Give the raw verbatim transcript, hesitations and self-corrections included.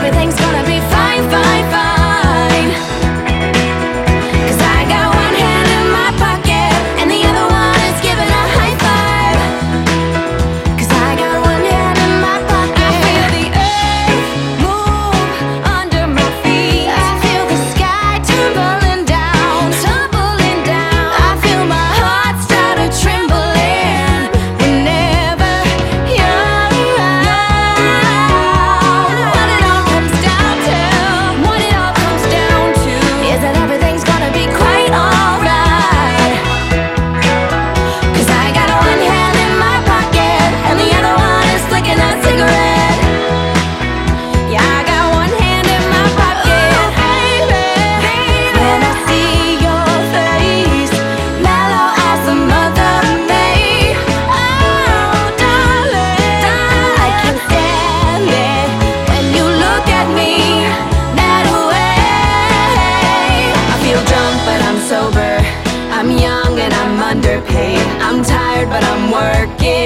everything's gonna be fine, fine, fine. 'Cause I got one hand in my pocket and the other one is giving a high five. 'Cause I got one hand in my pocket. I feel the earth move under my feet. I feel the sky tumbling down, tumbling down. I feel my heart start to trembling whenever you're around. What it all comes down to, what it all comes down to, is that everything's gonna be quite alright. 'Cause I got one hand in my pocket and the other one is flicking a cigarette. Yeah, I got one hand in my pocket, baby. When I see your face, mellow as a Mother May. Oh, darling, I can't stand it when you look at me that way. I feel drunk but I'm sober, I'm young and I'm underpaid. I'm tired but I'm working